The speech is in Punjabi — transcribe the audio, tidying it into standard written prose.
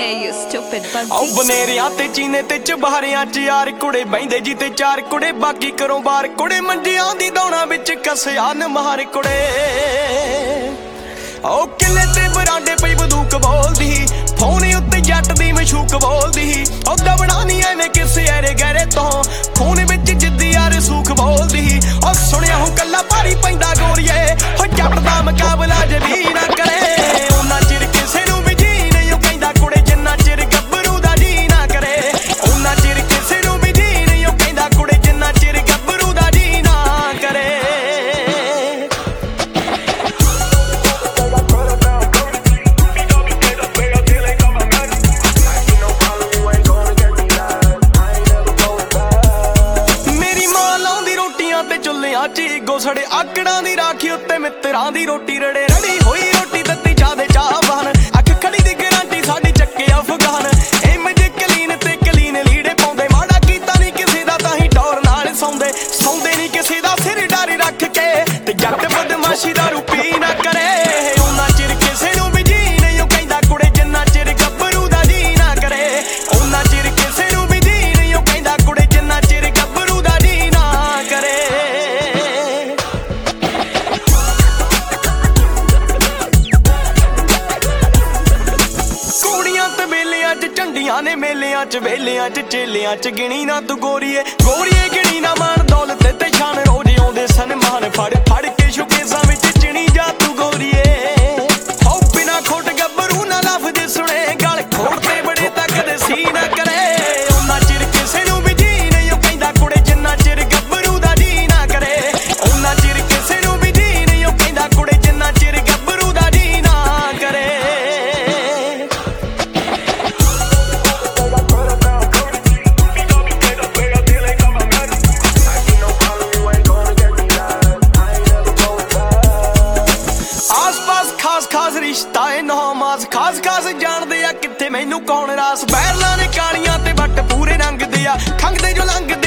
Hey you stupid bugsy। ਉਹ ਬਨੇਰਿਆਂ ਤੇ ਚੀਨੇ ਤੇ ਚਬਾਰਿਆਂ ਚ ਯਾਰ ਕੁੜੇ ਬੈਂਦੇ ਜੀ ਤੇ ਚਾਰ ਕੁੜੇ ਬਾਕੀ ਕਰੋ ਬਾਰ ਕੁੜੇ ਮੰਜਿਆਂ ਦੀ ਦੌਣਾ ਵਿੱਚ ਕਸਿਆ ਨਮਾਰ ਕੁੜੇ। ਉਹ ਕਿਲੇ ਤੇ ਬਰਾਂਡੇ ਪਈ ਬੰਦੂਕ ਬੋਲਦੀ ਫੋਨ ਉੱਤੇ ਜੱਟ ਦੀ ਮਸ਼ੂਕ ਬੋਲਦੀ ਉਹ ਦਬਣਾ ਨਹੀਂ ਐਵੇਂ ਕਿਸੇ ਐਰੇ ਗਹਿਰੇ ਤੋਂ ਖੂਨ ਵਿੱਚ ਜਿੱਦੀ ਯਾਰ ਸੂਖ ਬੋਲਦੀ ਉਹ ਸੁਣਿਆ ਹੂੰ ਕੱਲਾ ਭਾਰੀ ਪੈਂਦਾ ਗੋਰੀਏ ਹੋ ਜੱਟ ਦਾ ਮੁਕਾਬਲਾ ਜੇ ਵੀ ਨਾ ਕਰੇ ਉਹਨਾਂ ਚਿਰ ਕਿਸੇ ਨੂੰ ਵੀ ਜੀ ਨਹੀਂ ਉਹ ਕਹਿੰਦਾ ਕੁੜੇ ਜਿੰਨਾ ਚਿਰ ਗੱਭਰੂ ਦਾ ਜੀ ਨਾ ਕਰੇ ਉਹਨਾਂ ਚਿਰ ਕਿਸੇ ਨੂੰ ਵੀ ਜੀ ਨਹੀਂ ਉਹ ਕਹਿੰਦਾ ਕੁੜੇ ਜਿੰਨਾ ਚਿਰ ਗੱਭਰੂ ਦਾ ਜੀ ਨਾ ਕਰੇ। ਗੋਸੜੇ ਆਕੜਾਂ ਦੀ ਰਾਖੀ ਉੱਤੇ ਮਿੱਤਰਾਂ ਦੀ ਰੋਟੀ ਰੜੇ ਰੜੀ ਹੋਈ ਰੋਟੀ ਦਿੱਤੀ ਚਾਦੇ ਚਾਹਵਾਨ ਅੱਖ ਖੜੀ ਦੀ ਗਰੰਟੀ ਸਾਡੀ ਚੱਕੇ ਅਫਗਾਨ ਇਮ ਜੇ ਕਲੀਨ ਤੇ ਕਲੀਨ ਲੀੜੇ ਪਾਉਂਦੇ ਮਾੜਾ ਕੀਤਾ ਨਹੀਂ ਕਿਸੇ ਦਾ ਤਾਂ ਹੀ ਟੌਰ ਨਾਲ ਸੌਂਦੇ ਨਹੀਂ ਕਿਸੇ ਦਾ ਸਿਰ ਡਾਰੀ ਰੱਖ ਕੇ ਤੇ ਜੱਟ ਬਦਮਾਸ਼ੀ ਦਾ ਰੂਪੀ ਨਾ ਕਰੇ ਉਹਨਾਂ ਚਿਰ ਕਿਸੇ ਨੂੰ ਵੀ ਜੀ ਨਹੀਂ ਉਹ ਕਹਿੰਦਾ ਕੁੜੇ ਜਿੰਨਾ ਚਿਰ ਗੱਭਰੂ ਦਾ ਜੀ ਨਾ ਕਰੇ ਉਹਨਾਂ ਚਿਰ ਕਿਸੇ ਨੂੰ ਵੀ ਜੀ ਨਹੀਂ ਉਹ ਕਹਿੰਦਾ ਕੁੜੇ ਜਿੰਨਾ ਚਿਰ ਗੱਭਰੂ ਦਾ ਜੀ ਨਾ ਕਰੇ। ਝੰਡੀਆਂ ਨੇ ਮੇਲਿਆਂ ਚ ਵੇਲਿਆਂ ਚ ਚੇਲਿਆਂ ਚ ਗਿਣੀ ਨਾ ਤੂੰ ਗੋਰੀਏ ਗਿਣੀ ਨਾ ਮਾਣ ਦੌਲਤ ਤੇ ਸ਼ਾਨ ਰੋਜ਼ ਆਉਂਦੇ ਸਨਮਾਨ ਫੜ ਕੇ ਸ਼ੁਕੇਸਾਂ ਵਿੱਚ ਚਿਣੀ ਜਾ ਤੂੰ ਗੋਰੀਏ ਹੋ ਬਿਨਾ ਖੋਟ ਗੱਭਰੂ ਨਾ ਲਫ਼ਜ਼ ਸੁਣੇ ਗਲ ਖੋੜ ਤੇ ਬੜੇ ਤੱਕਦੇ ਸੀ ਨਾ ਕਰੇ ਉਹਨਾਂ ਚਿਰ ਕਿਸੇ ਨੂੰ ਵੀ ਜੀ ਨਹੀਂ ਉਹ ਕਹਿੰਦਾ ਕੁੜੇ ਜਿੰਨਾ ਚਿਰ ਗੱਭਰੂ ਦਾ ਜੀ ਨਾ ਕਰੇ ਉਹਨਾਂ ਚਿਰ ਕਿਸੇ ਨੂੰ ਵੀ ਜੀ ਨਹੀਂ ਉਹ ਕਹਿੰਦਾ ਕੁੜੇ ਜਿੰਨਾ ਚਿਰ ਗੱਭਰੂ ਦਾ ਜੀ ਨਾ ਕਰੇ। ਖਾਸ ਰਿਸ਼ਤਾ ਏ ਨੌਮਾਸ ਖਾਸ ਜਾਣਦੇ ਆ ਕਿੱਥੇ ਮੈਨੂੰ ਕੌਣ ਰਾਸ ਬੈਰਲਾਂ ਨੇ ਕਾਲੀਆਂ ਤੇ ਵੱਟ ਪੂਰੇ ਰੰਗ ਦੇ ਆ ਖੰਗਦੇ ਜੋ ਲੰਘਦੇ